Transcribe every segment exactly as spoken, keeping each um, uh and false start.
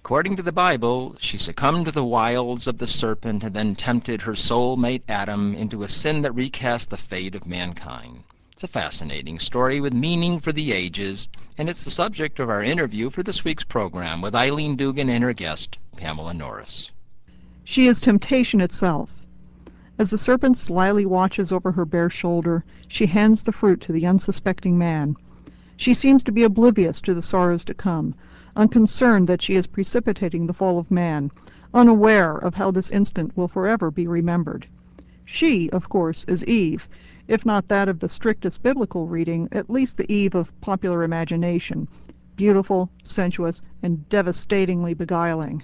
according to the Bible, she succumbed to the wiles of the serpent and then tempted her soulmate Adam into a sin that recast the fate of mankind. It's a fascinating story with meaning for the ages, and it's the subject of our interview for this week's program with Eileen Dugan and her guest, Pamela Norris. She is temptation itself. As the serpent slyly watches over her bare shoulder, she hands the fruit to the unsuspecting man. She seems to be oblivious to the sorrows to come, unconcerned that she is precipitating the fall of man, unaware of how this instant will forever be remembered. She, of course, is Eve, if not that of the strictest biblical reading, at least the Eve of popular imagination, beautiful, sensuous, and devastatingly beguiling.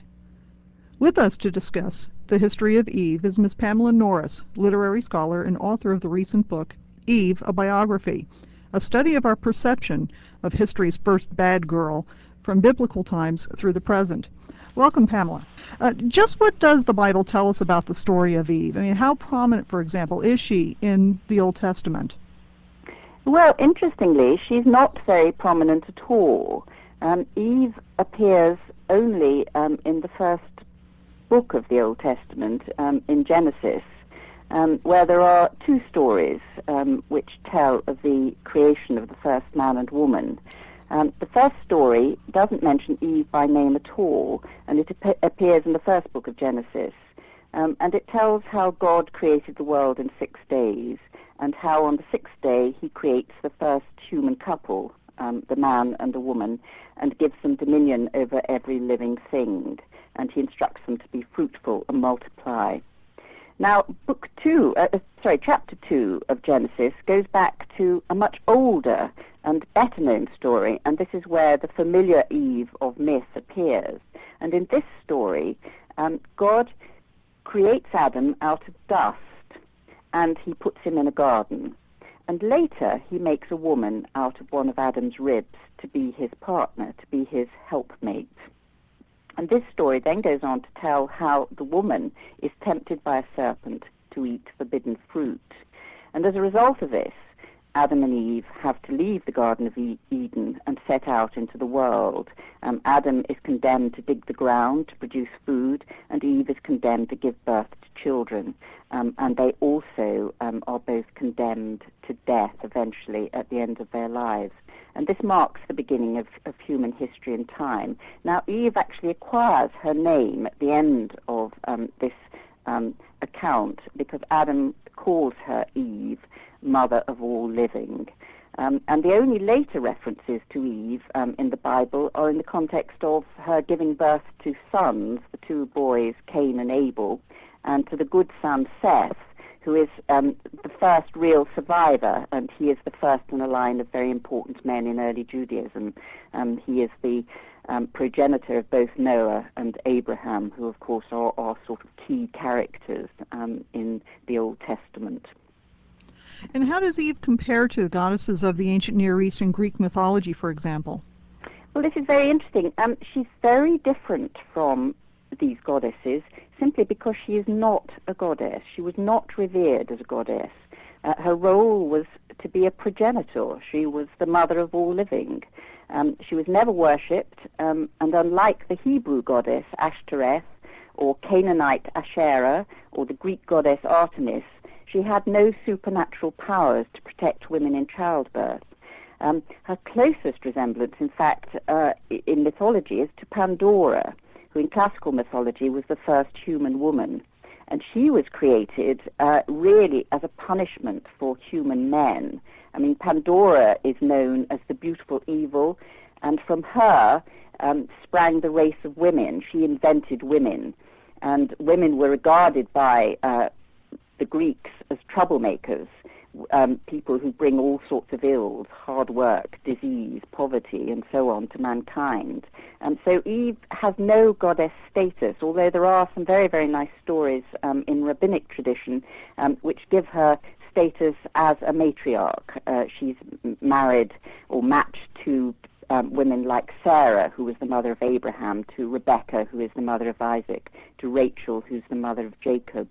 With us to discuss the history of Eve is Miss Pamela Norris, literary scholar and author of the recent book, Eve, a Biography, a study of our perception of history's first bad girl from biblical times through the present. Welcome, Pamela. Uh, just what does the Bible tell us about the story of Eve? I mean, how prominent, for example, is she in the Old Testament? Well, interestingly, she's not very prominent at all. Um, Eve appears only um, in the first book of the Old Testament, um, in Genesis, um, where there are two stories um, which tell of the creation of the first man and woman. Um, the first story doesn't mention Eve by name at all, and it ap- appears in the first book of Genesis. Um, and it tells how God created the world in six days, and how on the sixth day he creates the first human couple, um, the man and the woman, and gives them dominion over every living thing. And he instructs them to be fruitful and multiply. Now, book two, uh, sorry, chapter two of Genesis goes back to a much older and better-known story, and this is where the familiar Eve of myth appears. And in this story, um, God creates Adam out of dust, and he puts him in a garden. And later, he makes a woman out of one of Adam's ribs to be his partner, to be his helpmate. And this story then goes on to tell how the woman is tempted by a serpent to eat forbidden fruit. And as a result of this, Adam and Eve have to leave the Garden of Eden and set out into the world. Um, Adam is condemned to dig the ground to produce food, and Eve is condemned to give birth to children. Um, and they also um, are both condemned to death eventually at the end of their lives. And this marks the beginning of, of human history and time. Now, Eve actually acquires her name at the end of um, this um, account because Adam calls her Eve, mother of all living. Um, and the only later references to Eve um, in the Bible are in the context of her giving birth to sons, the two boys, Cain and Abel, and to the good son Seth, who is um, the first real survivor, and he is the first in a line of very important men in early Judaism. Um, he is the um, progenitor of both Noah and Abraham, who of course are, are sort of key characters um, in the Old Testament. And how does Eve compare to the goddesses of the ancient Near East and Greek mythology, for example? Well, this is very interesting. Um, she's very different from these goddesses simply because she is not a goddess. She was not revered as a goddess. Uh, her role was to be a progenitor. She was the mother of all living. Um, she was never worshipped, um, and unlike the Hebrew goddess Ashtoreth or Canaanite Asherah or the Greek goddess Artemis, she had no supernatural powers to protect women in childbirth. Um, her closest resemblance, in fact, uh, in mythology is to Pandora, who in classical mythology was the first human woman. And she was created uh, really as a punishment for human men. I mean, Pandora is known as the beautiful evil, and from her um, sprang the race of women. She invented women, and women were regarded by uh, the Greeks as troublemakers, um, people who bring all sorts of ills, hard work, disease, poverty, and so on to mankind. And so Eve has no goddess status, although there are some very, very nice stories um, in rabbinic tradition um, which give her status as a matriarch. Uh, she's married or matched to um, women like Sarah, who was the mother of Abraham, to Rebecca, who is the mother of Isaac, to Rachel, who's the mother of Jacob.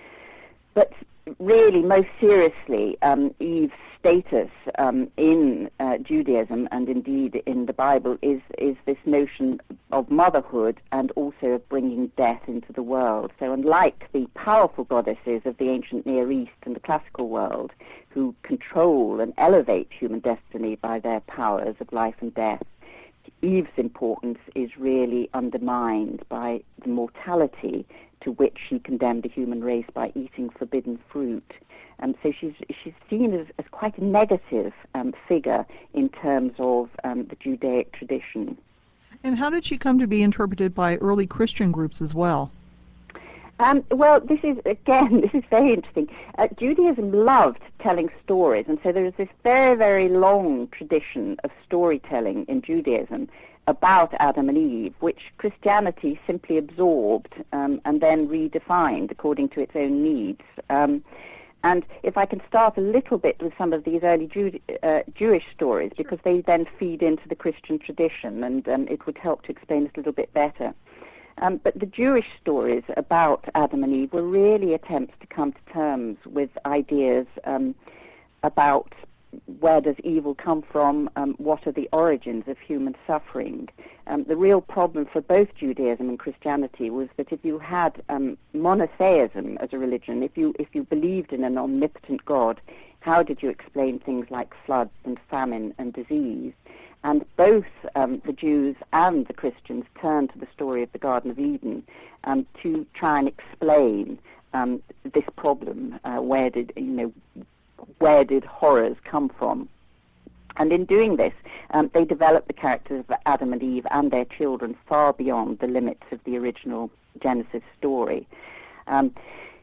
But really, most seriously, um, Eve's status um, in uh, Judaism and indeed in the Bible is, is this notion of motherhood and also of bringing death into the world. So unlike the powerful goddesses of the ancient Near East and the classical world, who control and elevate human destiny by their powers of life and death, Eve's importance is really undermined by the mortality to which she condemned the human race by eating forbidden fruit. Um, so she's she's seen as, as quite a negative um, figure in terms of um, the Judaic tradition. And how did she come to be interpreted by early Christian groups as well? Um, well, this is, again, this is very interesting. Uh, Judaism loved telling stories, and so there is this very, very long tradition of storytelling in Judaism about Adam and Eve, which Christianity simply absorbed um, and then redefined according to its own needs. Um, and if I can start a little bit with some of these early Jew, uh, Jewish stories, because they then feed into the Christian tradition, and um, it would help to explain this a little bit better. Um, but the Jewish stories about Adam and Eve were really attempts to come to terms with ideas um, about where does evil come from, um, what are the origins of human suffering. Um, the real problem for both Judaism and Christianity was that if you had um, monotheism as a religion, if you if you believed in an omnipotent God, how did you explain things like floods and famine and disease? And both um, the Jews and the Christians turned to the story of the Garden of Eden um, to try and explain um, this problem. Uh, where did you know? Where did horrors come from? And in doing this, um, they developed the characters of Adam and Eve and their children far beyond the limits of the original Genesis story. Um,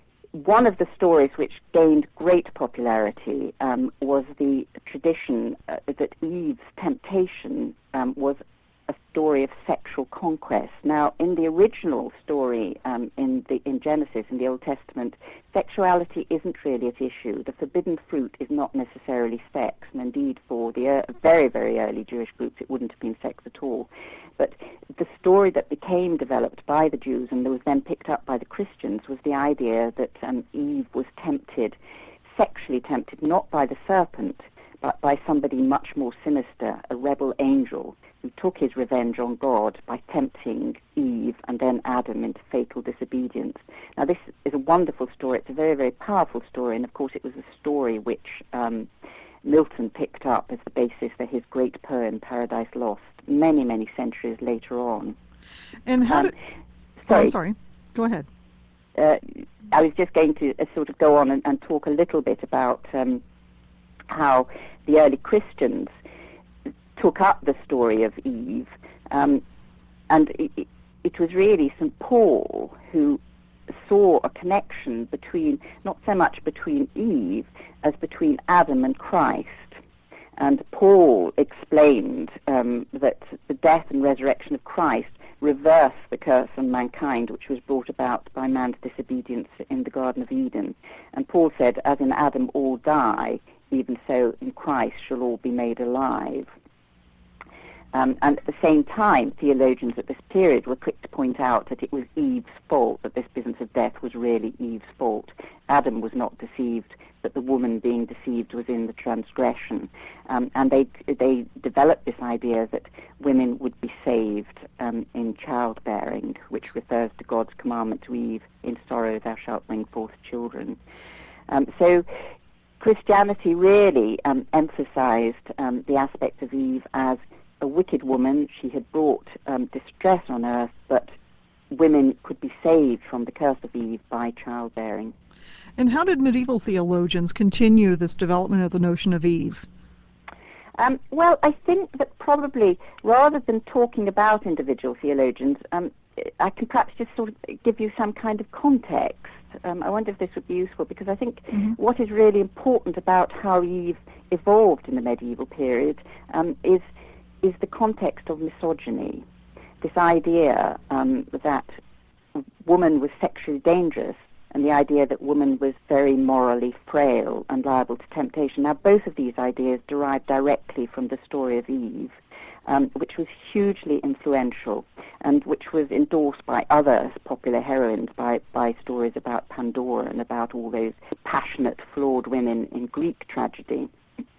One of the stories which gained great popularity um, was the tradition uh, that Eve's temptation um, was a story of sexual conquest. Now, in the original story um, in the in Genesis, in the Old Testament, sexuality isn't really at issue. The forbidden fruit is not necessarily sex, and indeed for the uh, very, very early Jewish groups, it wouldn't have been sex at all. But the story that became developed by the Jews and that was then picked up by the Christians was the idea that um, Eve was tempted, sexually tempted, not by the serpent, but by somebody much more sinister, a rebel angel, who took his revenge on God by tempting Eve and then Adam into fatal disobedience. Now, this is a wonderful story. It's a very, very powerful story, and of course it was a story which um, Milton picked up as the basis for his great poem, Paradise Lost, many, many centuries later on. And how Um, did... sorry. Oh, I'm sorry. Go ahead. Uh, I was just going to uh, sort of go on and, and talk a little bit about um, how the early Christians took up the story of Eve, um, and it, it was really Saint Paul who saw a connection between, not so much between Eve as between Adam and Christ. And Paul explained um, that the death and resurrection of Christ reversed the curse on mankind, which was brought about by man's disobedience in the Garden of Eden. And Paul said, as in Adam all die, even so in Christ shall all be made alive. Um, and at the same time, theologians at this period were quick to point out that it was Eve's fault, that this business of death was really Eve's fault. Adam was not deceived, but the woman being deceived was in the transgression. Um, and they they developed this idea that women would be saved um, in childbearing, which refers to God's commandment to Eve, in sorrow thou shalt bring forth children. Um, so Christianity really um, emphasized um, the aspect of Eve as a wicked woman. She had brought um, distress on earth, but women could be saved from the curse of Eve by childbearing. And how did medieval theologians continue this development of the notion of Eve? Um, well, I think that probably, rather than talking about individual theologians, um, I can perhaps just sort of give you some kind of context. Um, I wonder if this would be useful, because I think mm-hmm. what is really important about how Eve evolved in the medieval period um, is is the context of misogyny. This idea um, that woman was sexually dangerous, and the idea that woman was very morally frail and liable to temptation. Now, both of these ideas derive directly from the story of Eve, um, which was hugely influential and which was endorsed by other popular heroines, by, by stories about Pandora and about all those passionate, flawed women in Greek tragedy.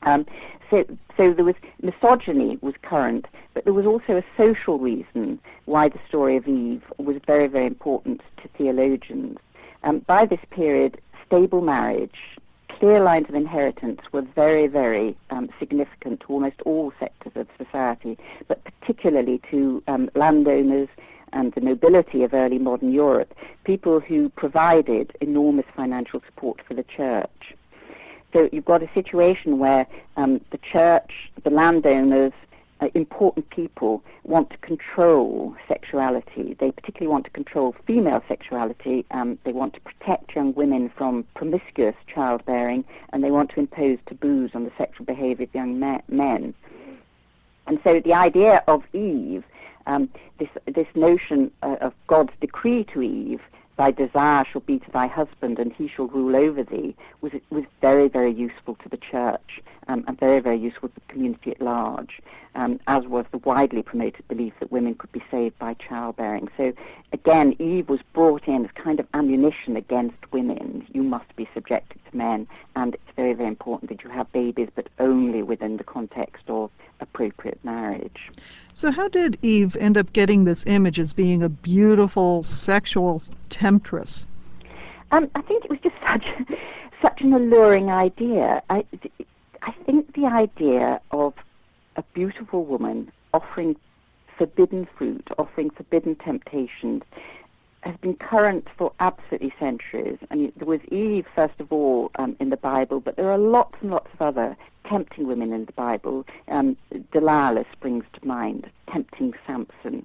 Um, so, so there was misogyny was current, but there was also a social reason why the story of Eve was very, very important to theologians. Um, by this period, stable marriage, clear lines of inheritance were very, very um, significant to almost all sectors of society, but particularly to um, landowners and the nobility of early modern Europe, people who provided enormous financial support for the church. So you've got a situation where um, the church, the landowners, uh, important people want to control sexuality. They particularly want to control female sexuality. Um, they want to protect young women from promiscuous childbearing, and they want to impose taboos on the sexual behavior of young ma- men. And so the idea of Eve, um, this, this notion uh, of God's decree to Eve, thy desire shall be to thy husband, and he shall rule over thee, was was very, very useful to the church, um, and very, very useful to the community at large, um, as was the widely promoted belief that women could be saved by childbearing. So, again, Eve was brought in as kind of ammunition against women. You must be subjected to men, and it's very, very important that you have babies, but only within the context of appropriate marriage. So how did Eve end up getting this image as being a beautiful sexual temptress? Um, I think it was just such such an alluring idea. I, I think the idea of a beautiful woman offering forbidden fruit, offering forbidden temptations, has been current for absolutely centuries. I mean, there was Eve, first of all, um, in the Bible, but there are lots and lots of other tempting women in the Bible. Um, Delilah springs to mind, tempting Samson.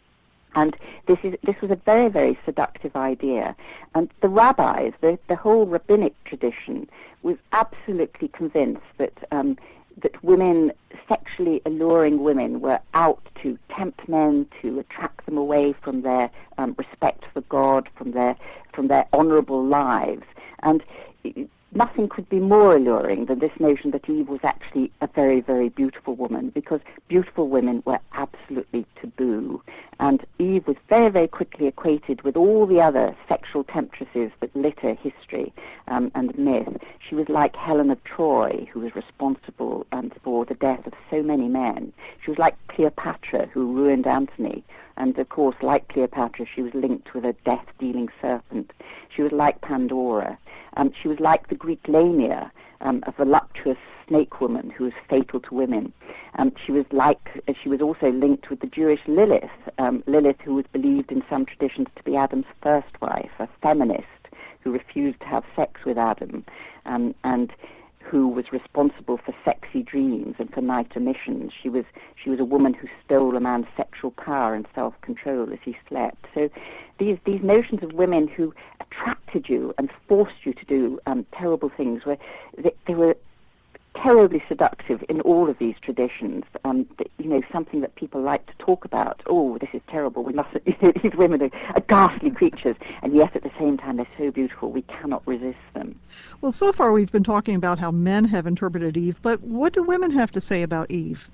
And this is this was a very, very seductive idea. And the rabbis, the, the whole rabbinic tradition, was absolutely convinced that um, that women, sexually alluring women, were out to tempt men, to attract them away from their um, respect for God, from their from their honourable lives. And nothing could be more alluring than this notion that Eve was actually a very, very beautiful woman, because beautiful women were absolutely taboo. And Eve was very, very quickly equated with all the other sexual temptresses that litter history um, and myth. She was like Helen of Troy, who was responsible um, for the death of so many men. She was like Cleopatra, who ruined Antony. And, of course, like Cleopatra, she was linked with a death-dealing serpent. She was like Pandora. Um, she was like the Greek Lamia, um, a voluptuous snake woman who was fatal to women. Um, she was like, uh, she was also linked with the Jewish Lilith, um, Lilith who was believed in some traditions to be Adam's first wife, a feminist who refused to have sex with Adam, um, and who was responsible for sexy dreams and for night emissions. She was she was a woman who stole a man's sexual power and self-control as he slept. So these these notions of women who attracted you and forced you to do um, terrible things, were they, they were terribly seductive in all of these traditions. Um, you know, something that people like to talk about. Oh, this is terrible. We mustn't. You know, these women are, are ghastly creatures, and yet at the same time they're so beautiful. We cannot resist them. Well, so far we've been talking about how men have interpreted Eve, but what do women have to say about Eve?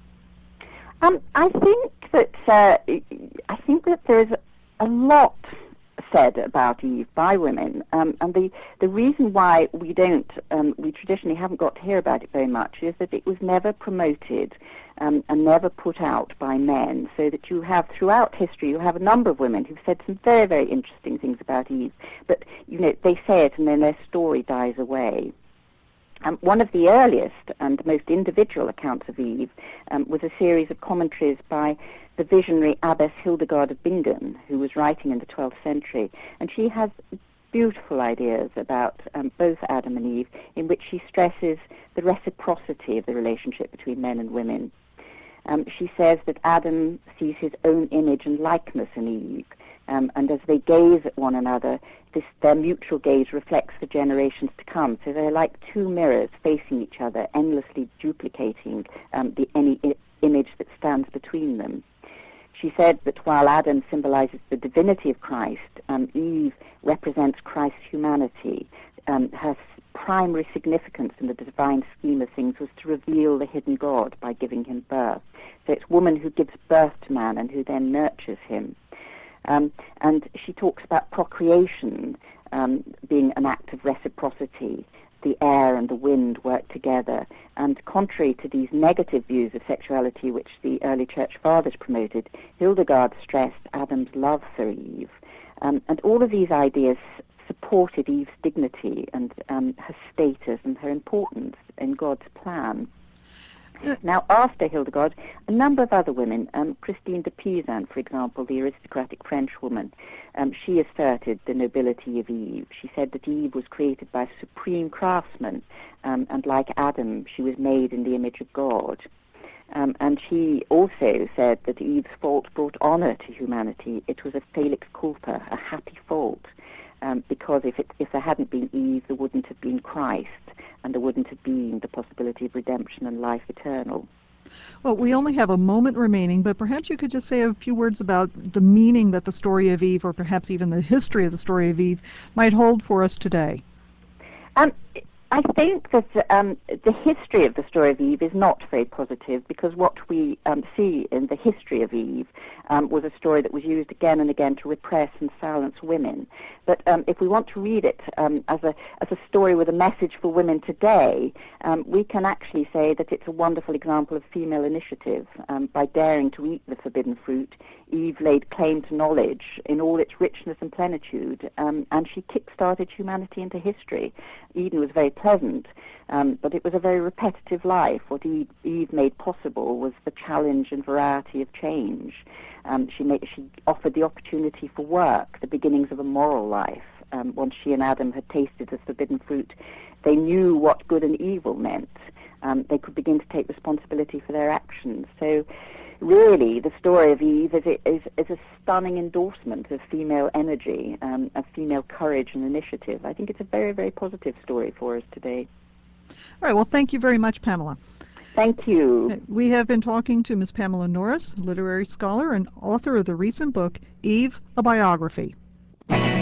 Um, I think that uh, I think that there is a lot said about Eve by women, um, and the the reason why we don't, um, we traditionally haven't got to hear about it very much, is that it was never promoted um, and never put out by men. So that you have throughout history, you have a number of women who've said some very, very interesting things about Eve, but you know they say it and then their story dies away. Um, one of the earliest and most individual accounts of Eve um, was a series of commentaries by the visionary Abbess Hildegard of Bingen, who was writing in the twelfth century. And she has beautiful ideas about um, both Adam and Eve, in which she stresses the reciprocity of the relationship between men and women. Um, she says that Adam sees his own image and likeness in Eve, um, and as they gaze at one another, this, their mutual gaze reflects the generations to come. So they're like two mirrors facing each other, endlessly duplicating um, the any I- image that stands between them. She said that while Adam symbolizes the divinity of Christ, um, Eve represents Christ's humanity. Um, her primary significance in the divine scheme of things was to reveal the hidden God by giving him birth. So it's woman who gives birth to man and who then nurtures him. Um, and she talks about procreation um, being an act of reciprocity, the air and the wind work together. And contrary to these negative views of sexuality which the early church fathers promoted, Hildegard stressed Adam's love for Eve. Um, and all of these ideas supported Eve's dignity and um, her status and her importance in God's plan. Now, after Hildegard, a number of other women, um, Christine de Pizan, for example, the aristocratic Frenchwoman, um, she asserted the nobility of Eve. She said that Eve was created by a supreme craftsman, um, and like Adam, she was made in the image of God. Um, and she also said that Eve's fault brought honor to humanity. It was a felix culpa, a happy fault, um, because if, it, if there hadn't been Eve, there wouldn't have been Christ, and there wouldn't have been the possibility of redemption and life eternal. Well, we only have a moment remaining, but perhaps you could just say a few words about the meaning that the story of Eve, or perhaps even the history of the story of Eve, might hold for us today. Um, I think that um, the history of the story of Eve is not very positive, because what we um, see in the history of Eve um, was a story that was used again and again to repress and silence women. But um, if we want to read it um, as a as a story with a message for women today, um, we can actually say that it's a wonderful example of female initiative. Um, by daring to eat the forbidden fruit, Eve laid claim to knowledge in all its richness and plenitude, um, and she kick-started humanity into history. Eden was very pleasant, um, but it was a very repetitive life. What Eve, Eve made possible was the challenge and variety of change. Um, she, made, she offered the opportunity for work, the beginnings of a moral life. Um, once she and Adam had tasted the forbidden fruit, they knew what good and evil meant. Um, they could begin to take responsibility for their actions. So really, the story of Eve is a, is, is a stunning endorsement of female energy, um, of female courage and initiative. I think it's a very, very positive story for us today. All right. Well, thank you very much, Pamela. Thank you. We have been talking to Miz Pamela Norris, literary scholar and author of the recent book, Eve, a Biography.